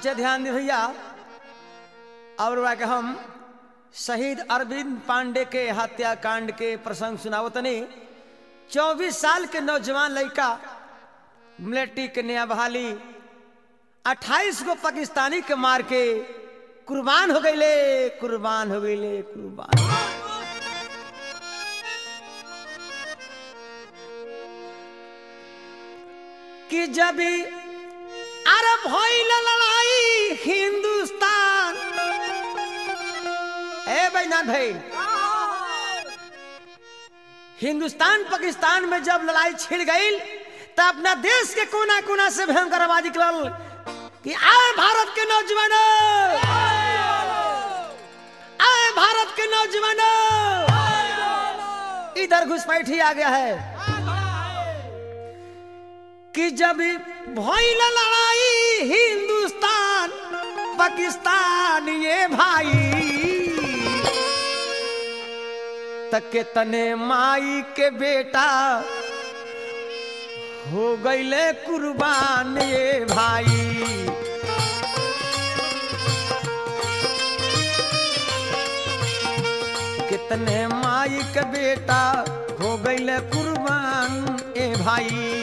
अच्छा ध्यान दे भैया। और के हम शहीद अरविंद पांडे के हत्याकांड के प्रसंग सुनावतनी। 24 साल के नौजवान लड़का मिलिट्री के नया बहाली 28 को पाकिस्तानी के मार के कुर्बान हो गईले, कुर्बान हो गईले, कुर्बान। कि जब अरब होइल लड़ाई हिंदुस्तान, ए बैनाथ भाई, हिंदुस्तान पाकिस्तान में जब लड़ाई छिड़ गई तब अपना देश के कोना कोना से भयंकर आवाज निकलल कि आए भारत के नौजवानों, आए भारत के नौजवानों, इधर घुसपैठी आ गया है। कि जब भइल लड़ाई हिंदुस्तान पाकिस्तान ये भाई, तके तने माई के बेटा हो गईले कुर्बान ये भाई। कितने माई के बेटा हो गईले कुर्बान ए भाई।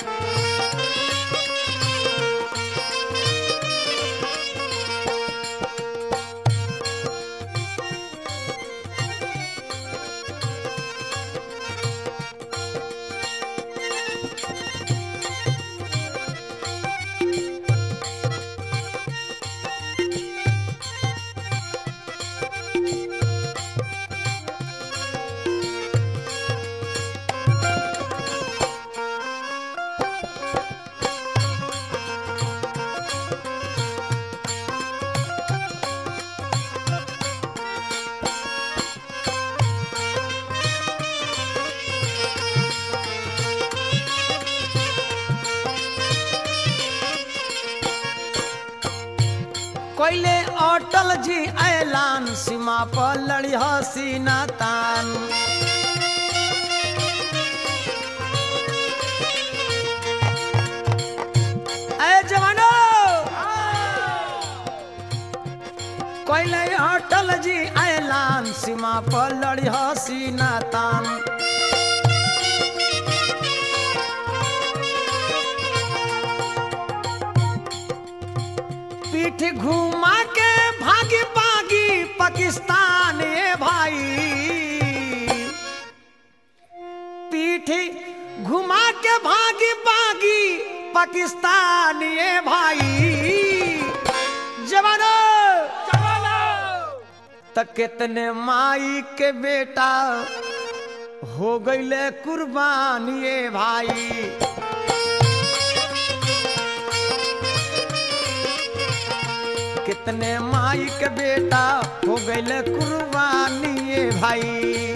कोयले अटल जी ऐलान सीमा पर लड़ी हसीना तान। ऐ जवानों, कोयले अटल जी ऐलान सीमा पर लड़ी हसीना तान। पीठ घुमा के भागी भागी पाकिस्तान ये भाई, पीठ घुमा के भागी भागी पाकिस्तान ये भाई। जवानों तक कितने माई के बेटा हो गईले कुर्बान ये भाई। कितने माई के बेटा हो गए कुर्बानी ये भाई।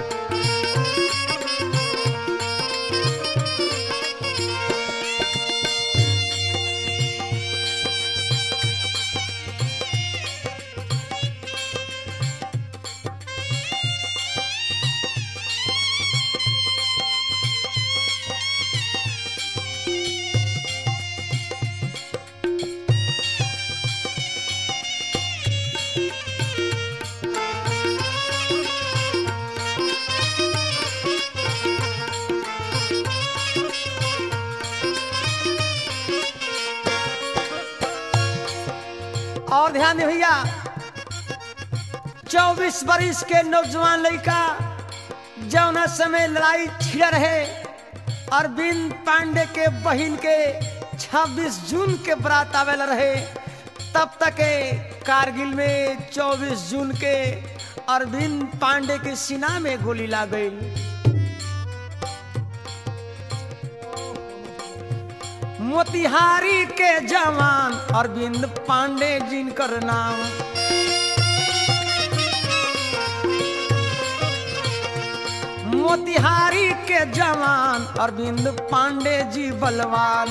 और ध्यान दे भैया, 24 बरिस के नौजवान लड़का जौना समय लड़ाई छिड़ रहे अरविंद पांडे के बहन के 26 जून के बरात आवेला रहे, तब तक कारगिल में 24 जून के अरविंद पांडे के सीना में गोली लग गई। मोतिहारी के जवान अरविंद पांडे जिनकर नाम, मोतिहारी के जवान अरविंद पांडे जी बलवान।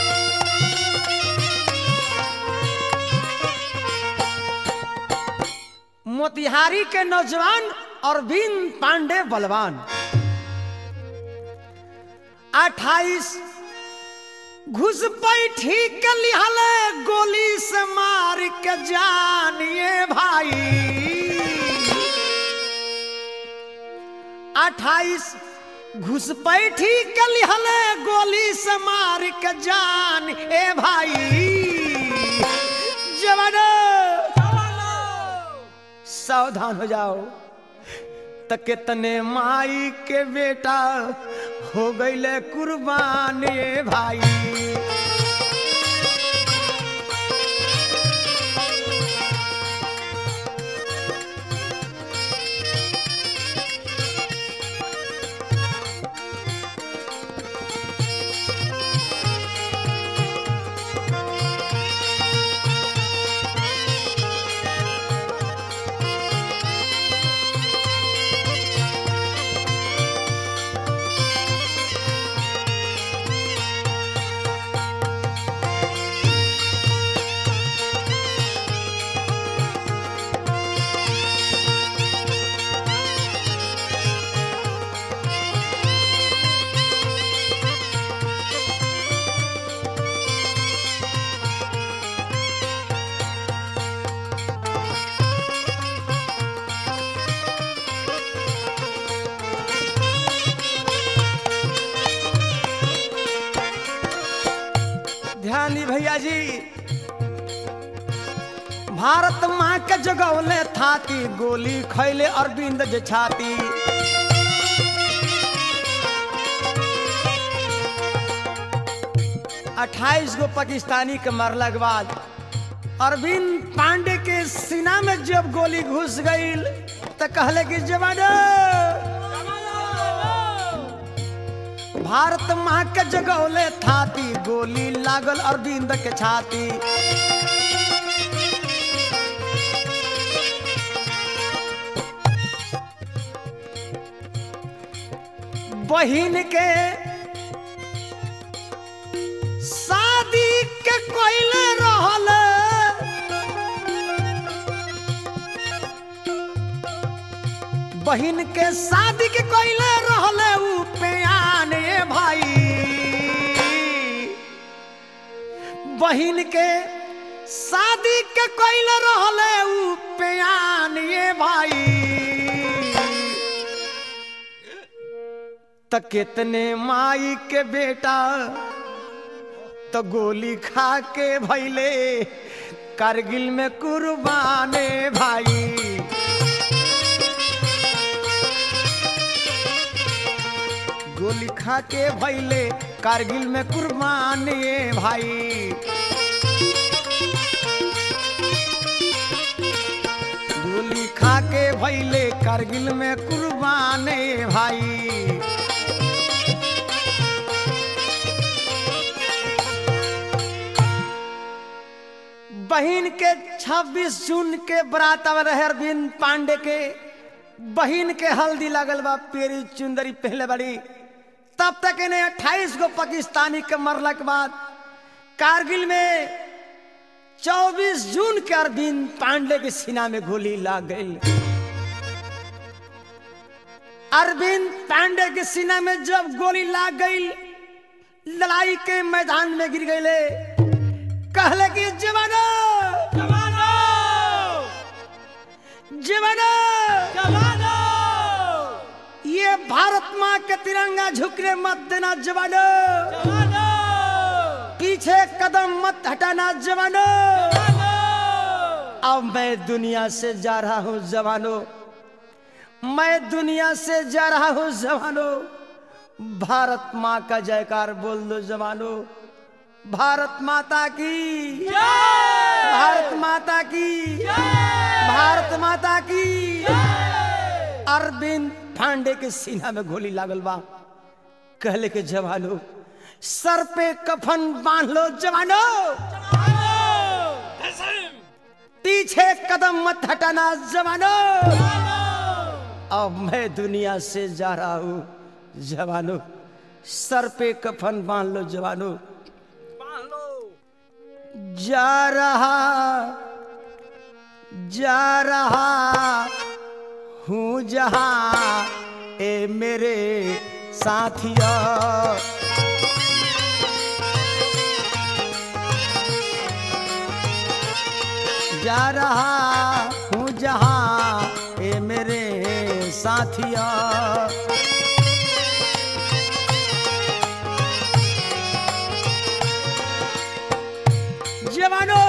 मोतिहारी के नौजवान अरविंद पांडे बलवान 28 घुसपैठी के लिहले गोली से मार के जानिए भाई 28 घुसपैठी के लिहले गोली से मार के जान ए भाई जवानो सावधान हो जाओ त कितने माई के बेटा हो गईले कुर्बान ए भाई ध्यान दी भैया जी भारत माँ के जगौले थाती गोली खैले अरविंद जे छाती 28 गो पाकिस्तानी के मरला के बाद अरविंद पांडे के सीना में जब गोली घुस गई तो कहले कि जवानो भारत माँ के जगौले थाती गोली लागल अरविंद के छाती बहिन के शादी के कोइले रहल बहिन के शादी के कोइले रहल उ प्यान ए भाई बहिन के शादी के कोइले रहल उ प्यान ए भाई त कितने माई के बेटा तो गोली खा के भैले कारगिल में कुर्बाने भाई गोली खा के भैले कारगिल में कुर्बाने भाई गोली खा के भैले कारगिल में कुर्बाने भाई बहिन के 26 जून के बरात आवे रहे अरविंद पांडे के बहिन के हल्दी लगल बा पेरी चुंदरी पहले बड़ी तब तक इन्हें 28 गो पाकिस्तानी के मरला के बाद कारगिल में 24 जून के अरविंद पांडे के सीना में गोली लग गई अरविंद पांडे के सीना में जब गोली लग गई लड़ाई के मैदान में गिर गए कहले कि जवानो जवानो जवानो जवानो ये भारत माँ के तिरंगा झुकने मत देना जवानो जवानो पीछे कदम मत हटाना जवानो अब मैं दुनिया से जा रहा हूँ जवानो मैं दुनिया से जा रहा हूँ जवानो भारत माँ का जयकार बोल दो जवानो भारत माता की जय भारत माता की जय भारत माता की जय अरविंद पांडे के सीना में गोली लागल बा कहले के जवानो सर पे कफन बांध लो जवानो पीछे कदम मत हटाना जवानो अब मैं दुनिया से जा रहा हूँ जवानो सर पे कफन बांध लो जवानो जा रहा हूँ जहाँ ए मेरे साथिया जा रहा हूँ जहाँ ए मेरे साथिया। जवानों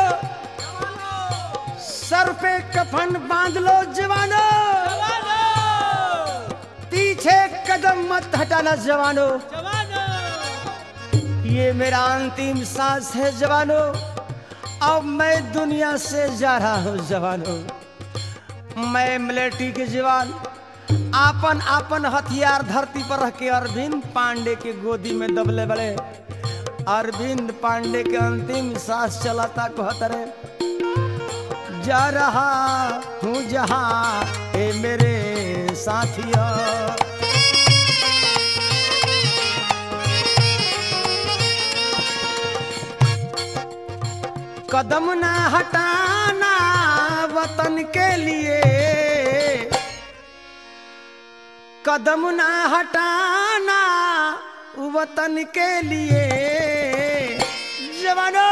सर पे कफन बांध लो जवानों, पीछे कदम मत हटाना जवानों, ये मेरा अंतिम सांस है जवानों, अब मैं दुनिया से जा रहा हूँ जवानों। मैं मिलिट्री के जवान आपन आपन हथियार धरती पर रख के अरविंद पांडे के गोदी में दबले बड़े। अरविंद पांडे के अंतिम सांस चलाता कहतरे, जा रहा हूँ जहाँ ए मेरे साथिया। कदम ना हटाना वतन के लिए, कदम ना हटाना वतन के लिए। जवानों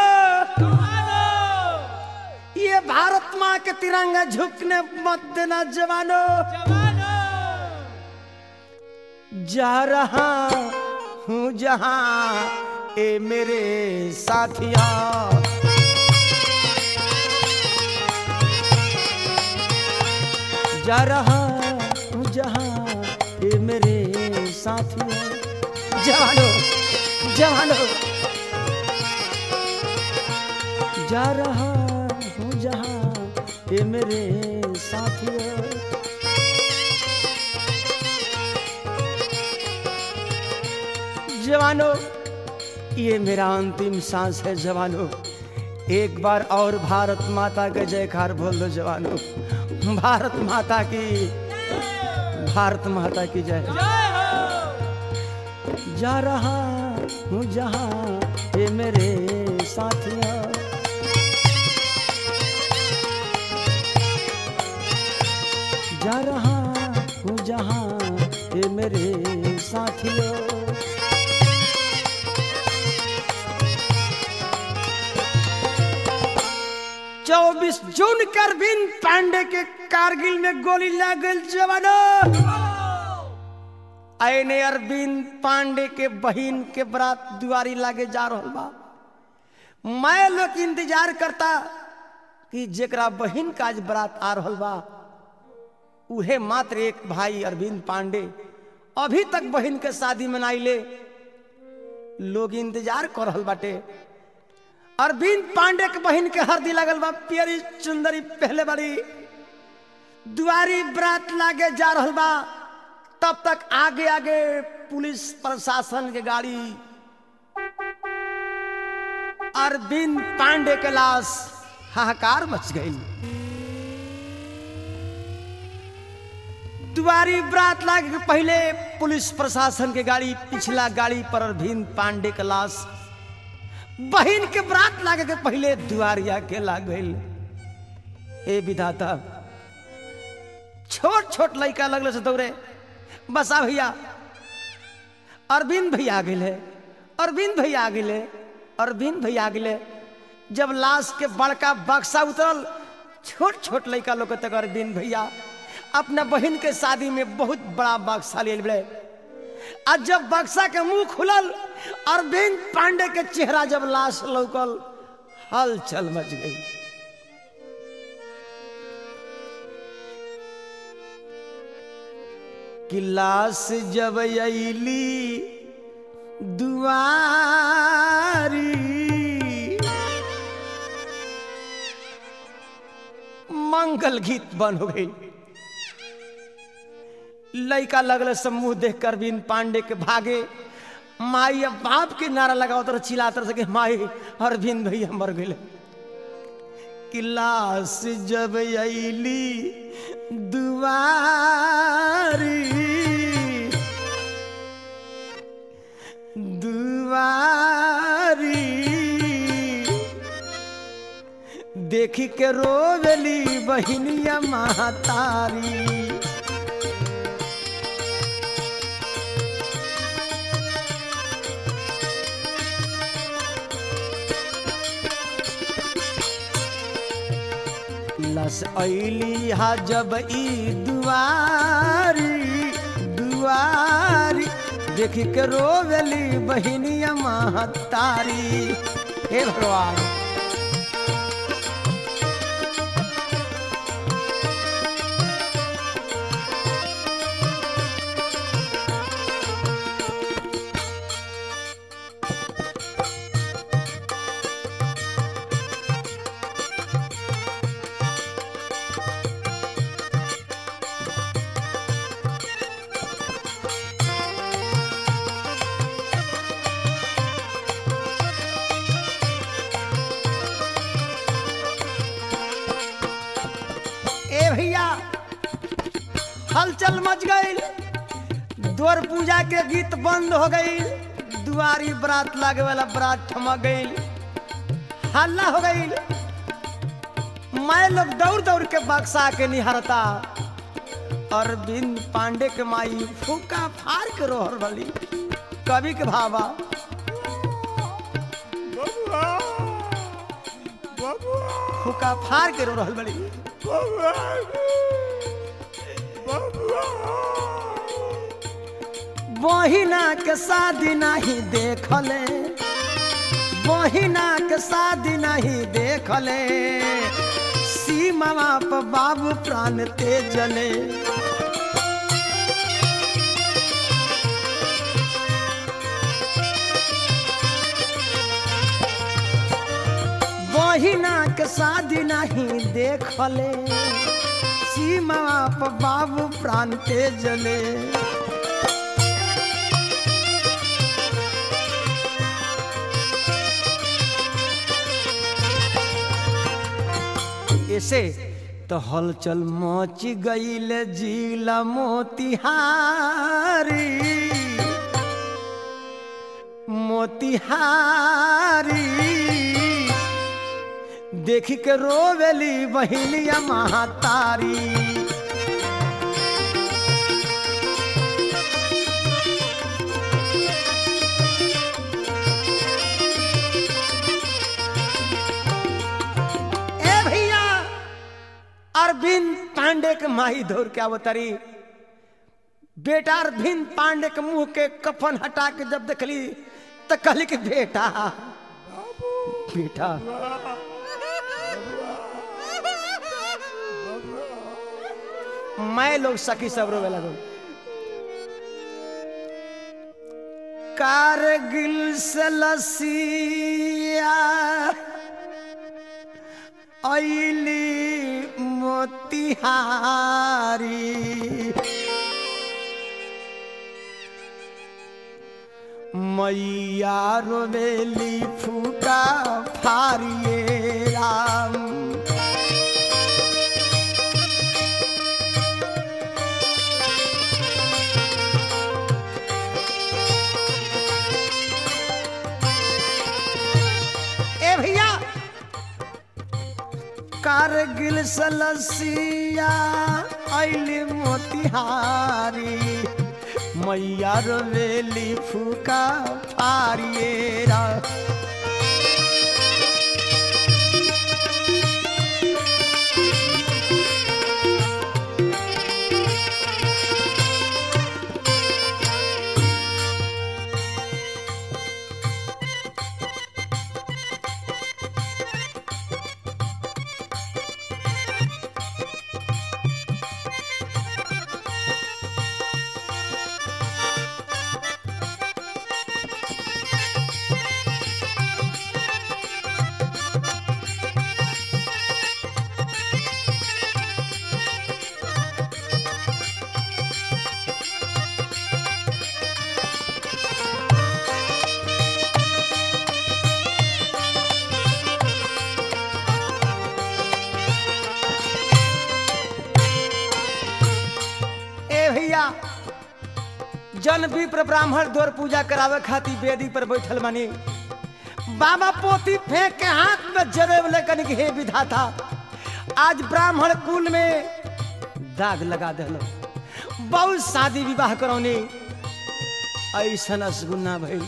ये भारत माँ के तिरंगा झुकने मत देना जवानों। जा रहा हूँ जहाँ ए मेरे साथिया। जा रहा हूँ जहाँ ए मेरे साथिया। जवानों जवानों जा रहा हूँ जहाँ ए मेरे साथिया। जवानों ये मेरा अंतिम सांस है जवानों। एक बार और भारत माता का जयकार बोल दो जवानों। भारत माता की, भारत माता की जय। जा रहा हूँ जहाँ ये मेरे साथिया। जा रहा हूँ जहाँ ये मेरे साथिया। 24 जून को अरविंद पांडे के कारगिल में गोली लग गई जवानों। आईने अरविंद पांडे के बहन के बरात दुआरी लागे जा रहा बा। मैं लोग इंतजार करता कि जेकरा बहन का आज बरात आ रहा बा उहे मात्र एक भाई अरविंद पांडे अभी तक बहन के शादी मनाई ले लोग इंतजार कर रहा बाटे। अरविंद पांडे के बहन के हरदी लगल बा, प्यारी चुंदरी पहले बड़ी दुआरी बरात लागे जा रहा बा। तब तक आगे आगे पुलिस प्रशासन के गाड़ी अरविंद पांडे के लाश हाहाकार मच गई। दुआरी बरात लागे के पहले पुलिस प्रशासन के गाड़ी पिछला गाड़ी पर अरविंद पांडे के लाश, बहन के बरात लागे के पहले दुआरिया के लाग गई। ए विधाता छोट छोट लड़का लगल से दौड़े बसा भैया अरविंद भैया आ गए, अरविंद भैया आ गए, अरविंद भैया आ गए। जब लाश के बड़का बक्सा उतरल छोट छोट लड़का लोग तक अरविंद भैया अपना बहन के शादी में बहुत बड़ा बक्सा ले बड़े। आज जब बक्सा के मुंह खुलल अरविंद पांडे के चेहरा जब लाश लौकल हलचल मच गई। कि लाश जब अइली दुआरी मंगल गीत बन हो गई। लड़का लगल समूह देख कर अरविंद पांडे के भागे। माई अब बाप के नारा लगाओ तो चिल्लाते रह सके माई अरविंद भैया मर गए। कि लाश जब अइली दुआरी दुआरी देखी के रोवेली बहिनिया महतारी। लस ऐली हा जब ई दुआरी दुआरी देखी के रोवेली बहिनिया महतारी। हे भगवान भैया हलचल मच गई, द्वार पूजा के गीत बंद हो गई, दुआरी बरात लागे वाला बरात थमा गई, हल्ला हो गई। मैं लोग दौड़ दौड़ के बक्सा के निहारता अरविंद पांडे के माई फूका फार के रोहर वाली कवि के भावा फूका फार के रोहर वाली बहिना के शादी नहीं देखले, बहिना के शादी नहीं देखले, सीमा पर बाबू प्राण तेजले। बहिना के शादी नहीं देखले, सीमा पर बाबू प्राण तेजले। ऐसे तो हलचल मच गईल जिला मोतिहारी मोतिहारी देखी के रोवेली बहिनिया महतारी। अरविंद पांडे के माही धोर के अवतरी, बेटा अरविंद पांडे के मुंह के कफन हटा के जब देखली तो कहली कि बेटा बेटा मैं लोग सखी सब रोवे लगो। कारगिल से लसिया ऐली मोतिहारी, मैया रोवेली फूका फारिये राम। ए भैया कारगिल सलसिया ऐली मोतिहारी, मैया रोवेली फूका फारियेरा। जन विप्र ब्राह्मण दौर पूजा करावे खातिर वेदी पर बैठल बनी। बाबा पोती फेंक के हाथ में जरेब लेकर के हे विधाता, आज ब्राह्मण कुल में दाग लगा देलो, बहुत शादी विवाह करौनी, ऐसा असगुना भइल।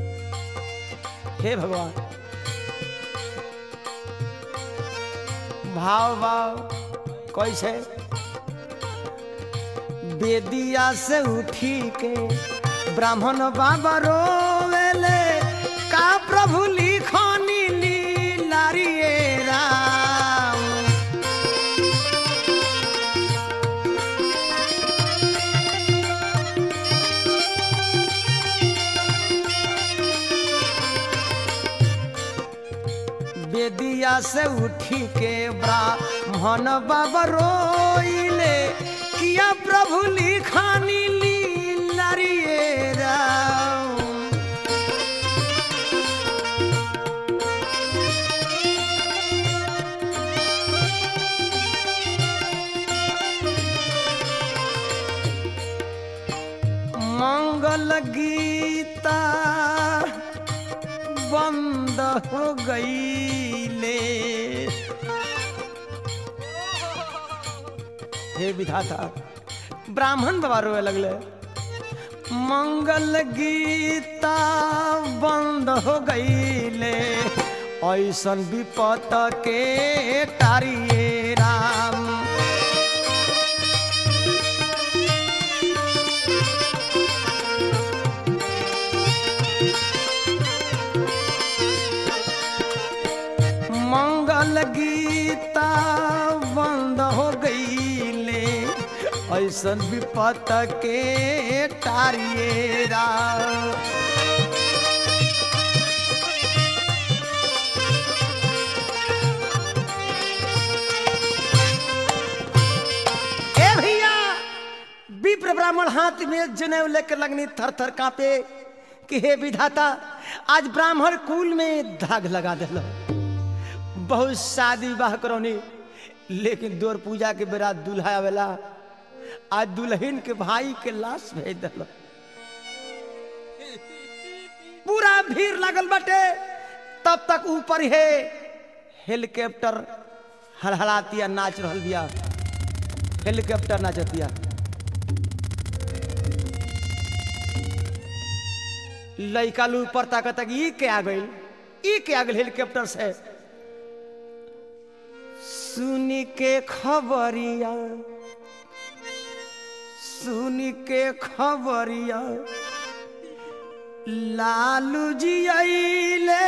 हे भगवान भाव भाव कैसे बेदिया से उठी के ब्राह्मण बाबा रोवेले का प्रभु लिखनी लीलारिये राम। बेदिया से उठी के ब्राह्मण बाबा रोइले किया प्रभु लिखानी लीलारिये राम। मंगल गीता बंद हो गईले। हे विधाता ब्राह्मण बाबा रोए लगले मंगल गीता बंद हो गईले ऐसन विपत के तारिये राम। मंगल गीता बंद हो गईले ऐसन विपत के तारिये राम। ए भैया विप्र ब्राह्मण हाथ में जनेऊ लेकर लगनी थर थर कांपे कि हे विधाता आज ब्राह्मण कुल में दाग लगा दिलो। बहुत शादी विवाह करौनी लेकिन दोर पूजा के बेरा दूल्हा आवेला आज दुल्हन के भाई के लाश भेज दिलो। पूरा भीड़ लगल बटे तब तक ऊपर है हेलीकॉप्टर हलहलातिया नाच रहल बिया। हेलीकॉप्टर नाचतिया लइका लू ऊपर ताकत ई के आ गइल हेलीकॉप्टर से। सुनी के खबरिया लालू जी आइले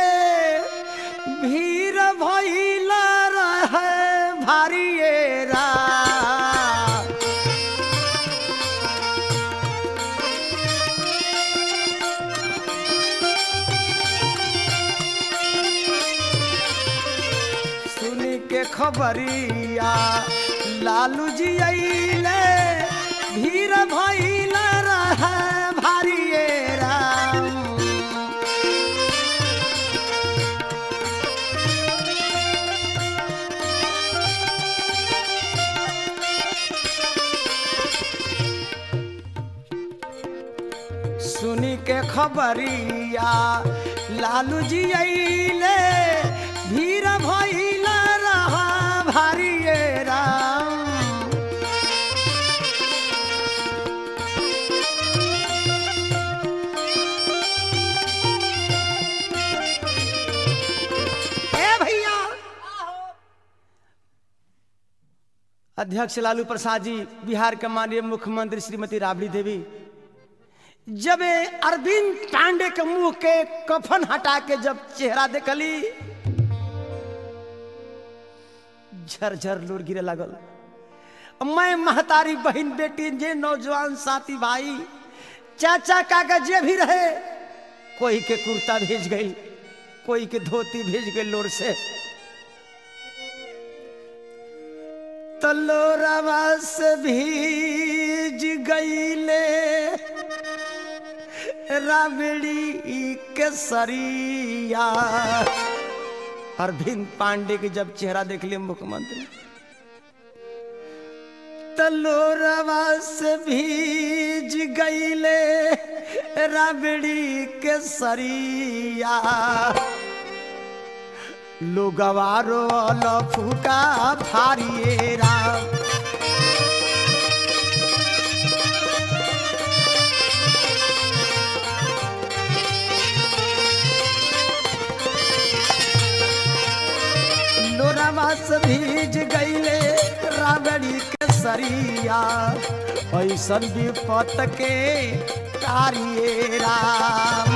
भीड़ भइला रहे भारिये राम। सुनी के खबरिया लालू जी आइले भीड़ भइला रहे भारिये राम। सुनी के खबरिया लालू जी आइले भीड़ भइला रहा भारिये राम। अध्यक्ष लालू प्रसाद जी, बिहार के माननीय मुख्यमंत्री श्रीमती राबड़ी देवी जब अरविंद पांडे के मुंह के कफन हटा के जब चेहरा देखली झरझर लोर गिरे लगल। मैं महतारी बहन बेटी जे नौजवान साथी भाई चाचा काका जे भी रहे कोई के कुर्ता भेज गई कोई के धोती भेज गई लोर से। तलोरावा से भीज गईले राबड़ी के सरिया। अरविंद पांडे के जब चेहरा देख लिया मुख्यमंत्री तलोरावा से भीज गईले राबड़ी के सरिया। लोगवारो फूका फारिये राम। लोरावा भीज गईले राबड़ी के सरिया ऐसन विपत के तारिये राम।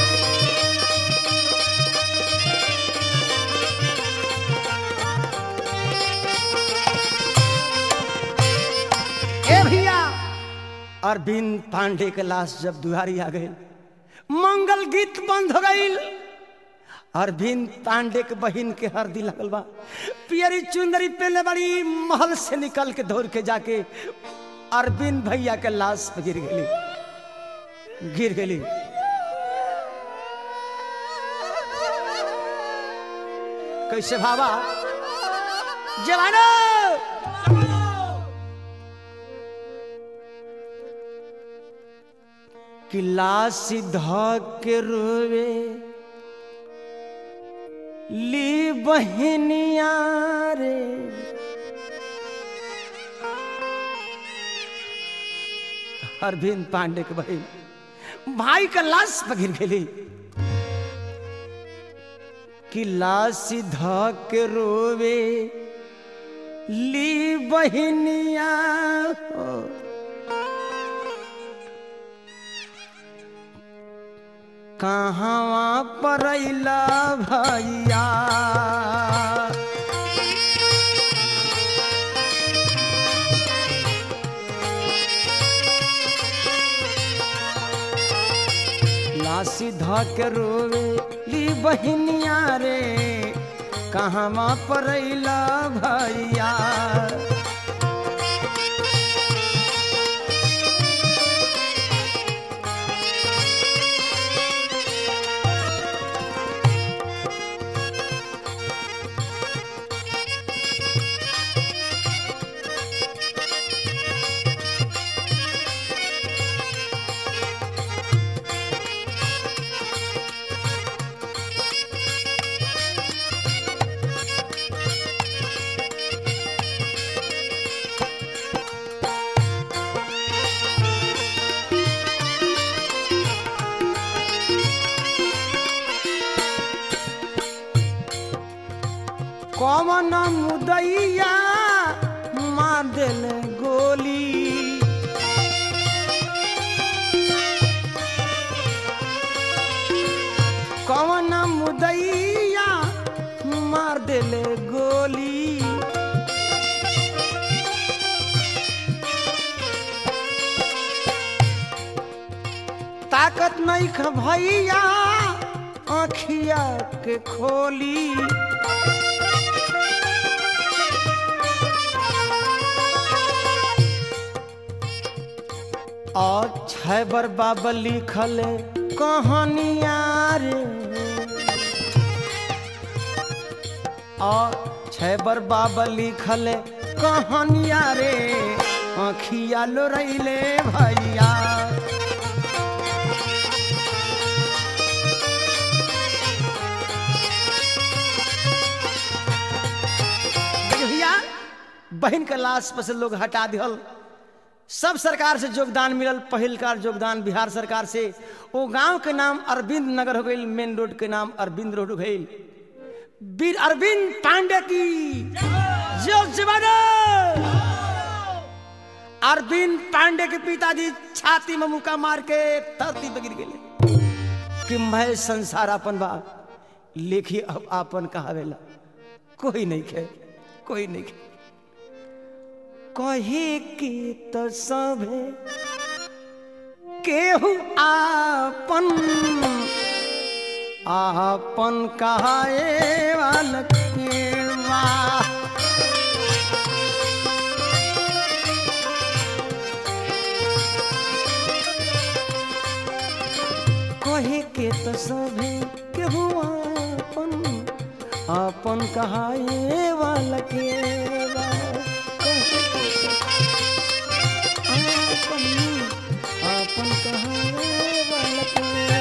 ए भैया अरविंद पांडे के लाश जब दुआरी आ गई, मंगल गीत बंद हो गई। अरविंद पांडे के बहन के हरदी लगल बा, पियरी चुंदरी पहले बड़ी महल से निकल के दौड़ के जाके अरविंद भैया के लाश पे गिर गई। कैसे भावा जवानो कि लाश सीधा के रोवे ली बहनिया रे, अरविंद पांडे के बहन भाई का लाश पर गिर गई कि लाश सीधा के रोवे ली बहनिया हो। कहाँ परैला भैया लाशी धक रोवे ली बहनिया रे, कहाँ परैला भैया। कौन मुदैया मार दिल गोली, कौन मुदैया मार दिल गोली। ताकत नहीं ख भैया आँखिया के खोली, और छैबर बाबा लिखल कहानिया रे, और छैबर बाबा लिखल कहानिया रे, आँखिया लोरैले भैया। भैया बहन के लाश पर से लोग हटा दिहल, सब सरकार से योगदान मिलल। पहल का योगदान बिहार सरकार से, वो गांव के नाम अरविंद नगर हो गई, मेन रोड के नाम अरविंद रोड हो गई। वीर अरविंद पांडे की जो जवानो। अरविंद पांडे के पिताजी छाती में मुक्का मार के धरती पे गिर गए कि मैं संसार अपन बा, लेखी अब आपन कहावेला कोई नहीं खे, कोई नहीं खे। कहे की तो सभे केहू आपन आपन कहाए वाल केवा। कहे के तो सभे केहू आपन आपन कहाए वाल केवा। आपन कहाए वाल केवा।